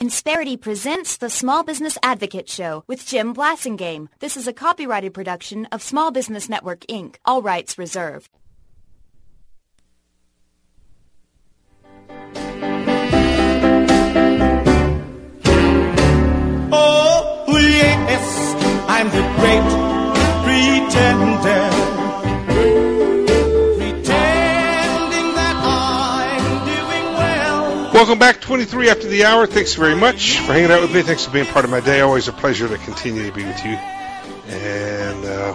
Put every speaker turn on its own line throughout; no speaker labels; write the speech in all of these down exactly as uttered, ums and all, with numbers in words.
Insperity presents the Small Business Advocate Show with Jim Blasingame. This is a copyrighted production of Small Business Network, Incorporated. All rights reserved.
Oh, yes, I'm the great pretender.
Welcome back, twenty-three after the hour. Thanks very much for hanging out with me. Thanks for being part of my day. Always a pleasure to continue to be with you. And uh,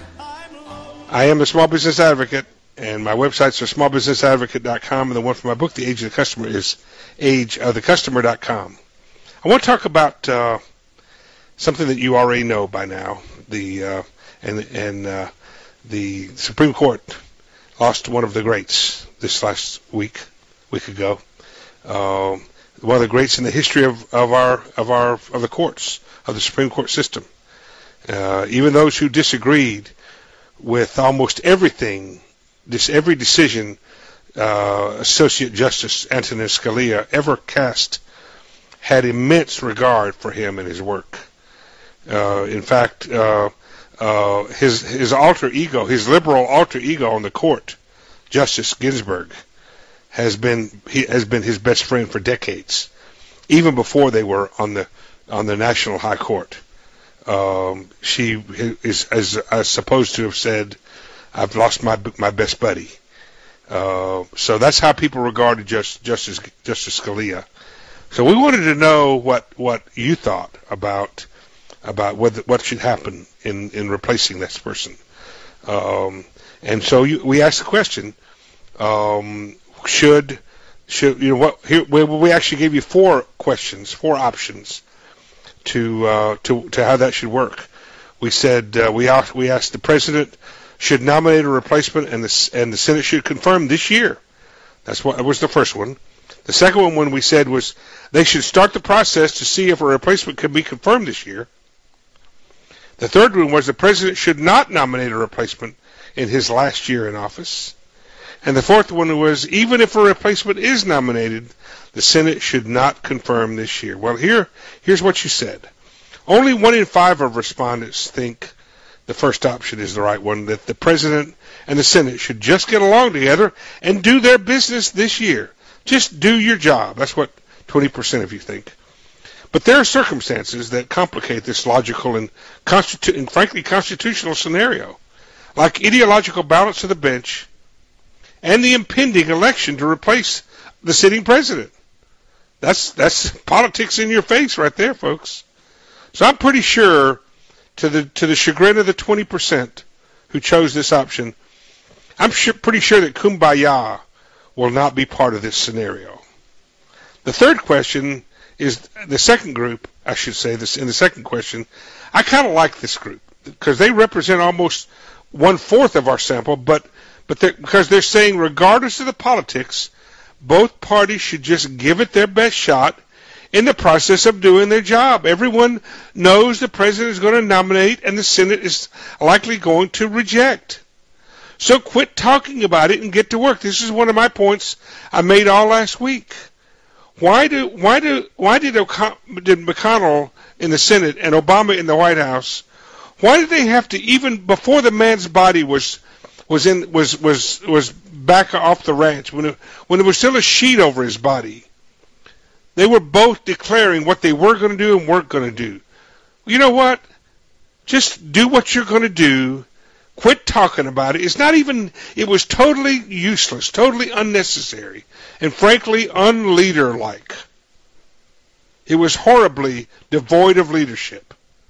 I am a small business advocate, and my websites are small business advocate dot com, and the one for my book, The Age of the Customer, is age of the customer dot com. I want to talk about uh, something that you already know by now. The uh, and and uh, the Supreme Court lost one of the greats this last week, week ago. Uh, one of the greats in the history of, of our of our of the courts, of the Supreme Court system. Uh, even those who disagreed with almost everything, this every decision uh, Associate Justice Antonin Scalia ever cast, had immense regard for him and his work. Uh, in fact, uh, uh, his his alter ego, his liberal alter ego on the court, Justice Ginsburg, has been he has been his best friend for decades, even before they were on the on the National High Court. Um, she is, is, is supposed to have said, "I've lost my my best buddy." Uh, so that's how people regarded Just, Justice Justice Scalia. So we wanted to know what, what you thought about about what what should happen in, in replacing this person. Um, and so you, we asked the question. Um, Should, should you know what? Here we, we actually gave you four questions, four options to uh, to to how that should work. We said uh, we asked we asked the president should nominate a replacement, and the and the Senate should confirm this year. That's what was the first one. The second one, when we said, was they should start the process to see if a replacement can be confirmed this year. The third one was the president should not nominate a replacement in his last year in office. And the fourth one was, even if a replacement is nominated, the Senate should not confirm this year. Well, here, here's what you said. Only one in five of respondents think the first option is the right one, that the President and the Senate should just get along together and do their business this year. Just do your job. That's what twenty percent of you think. But there are circumstances that complicate this logical and, constitu- and frankly, constitutional scenario, like ideological balance of the bench, and the impending election to replace the sitting president. That's that's politics in your face right there, folks. So I'm pretty sure, to the to the chagrin of the twenty percent who chose this option, I'm sure, pretty sure that Kumbaya will not be part of this scenario. The third question is the second group, I should say, this in the second question. I kind of like this group because they represent almost one-fourth of our sample, but But they're, because they're saying, regardless of the politics, both parties should just give it their best shot in the process of doing their job. Everyone knows the president is going to nominate and the Senate is likely going to reject. So quit talking about it and get to work. This is one of my points I made all last week. Why do why do why did, did McConnell in the Senate and Obama in the White House? Why did they have to, even before the man's body was was in was was was back off the ranch, when it, when there was still a sheet over his body, they were both declaring what they were going to do and weren't going to do. You know what? Just do what you're going to do. Quit talking about it. It's not even, it was totally useless, totally unnecessary, and frankly unleader-like. It was horribly devoid of leadership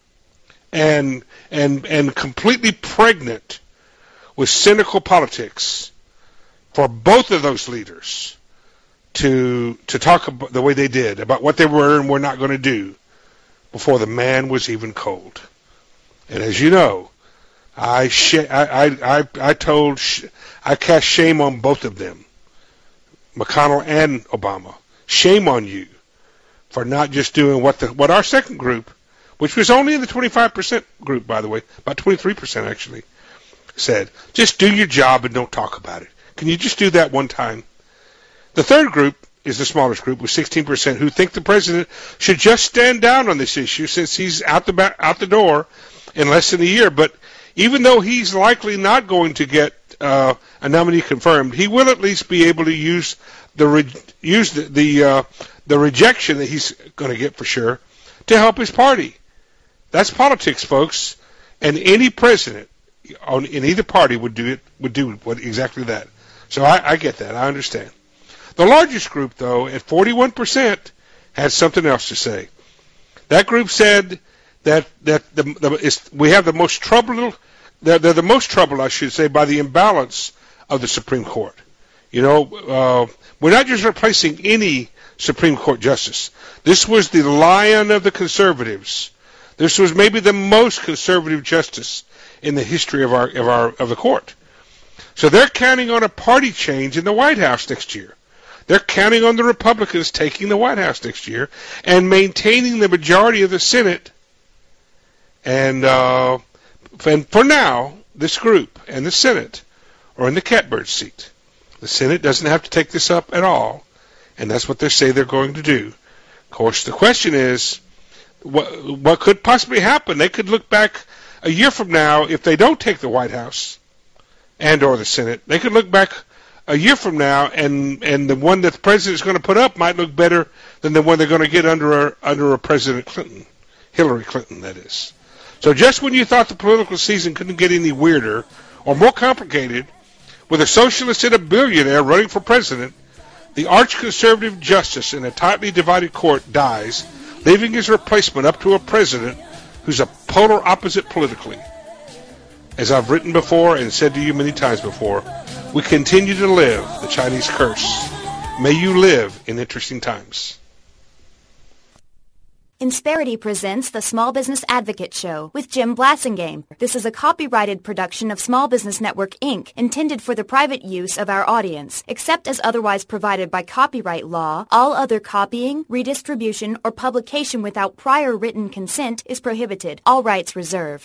and and and completely pregnant with cynical politics for both of those leaders to to talk about the way they did about what they were and were not going to do before the man was even cold. And as you know, I sh- I, I I I told sh- I cast shame on both of them, McConnell and Obama. Shame on you for not just doing what the what our second group, which was only in the twenty-five percent group, by the way, about twenty-three percent actually, said, just do your job and don't talk about it. Can you just do that one time? The third group is the smallest group with sixteen percent who think the president should just stand down on this issue since he's out the back, out the door in less than a year. But even though he's likely not going to get uh, a nominee confirmed, he will at least be able to use the re- use the the, uh, the rejection that he's going to get for sure to help his party. That's politics, folks, and any president on in either party would do it would do what exactly that. So I, I get that. I understand. The largest group, though, at forty-one percent, had something else to say. That group said that that the, the is, we have the most trouble. They're, they're the most troubled, I should say, by the imbalance of the Supreme Court. You know, uh, we're not just replacing any Supreme Court justice. This was the lion of the conservatives. This was maybe the most conservative justice in the history of our of our of the court. So they're counting on a party change in the White House next year. They're counting on the Republicans taking the White House next year and maintaining the majority of the Senate. And, uh, and for now, this group and the Senate are in the catbird seat. The Senate doesn't have to take this up at all, and that's what they say they're going to do. Of course, the question is, what, what could possibly happen? They could look back a year from now if they don't take the White House and or the Senate. They could look back a year from now, and, and the one that the president is going to put up might look better than the one they're going to get under a, under a President Clinton, Hillary Clinton, that is. So just when you thought the political season couldn't get any weirder or more complicated, with a socialist and a billionaire running for president, the arch-conservative justice in a tightly divided court dies, leaving his replacement up to a president who's a polar opposite politically. As I've written before and said to you many times before, we continue to live the Chinese curse. May you live in interesting times.
Insperity presents the Small Business Advocate Show with Jim Blasingame. This is a copyrighted production of Small Business Network, Incorporated, intended for the private use of our audience. Except as otherwise provided by copyright law, all other copying, redistribution, or publication without prior written consent is prohibited. All rights reserved.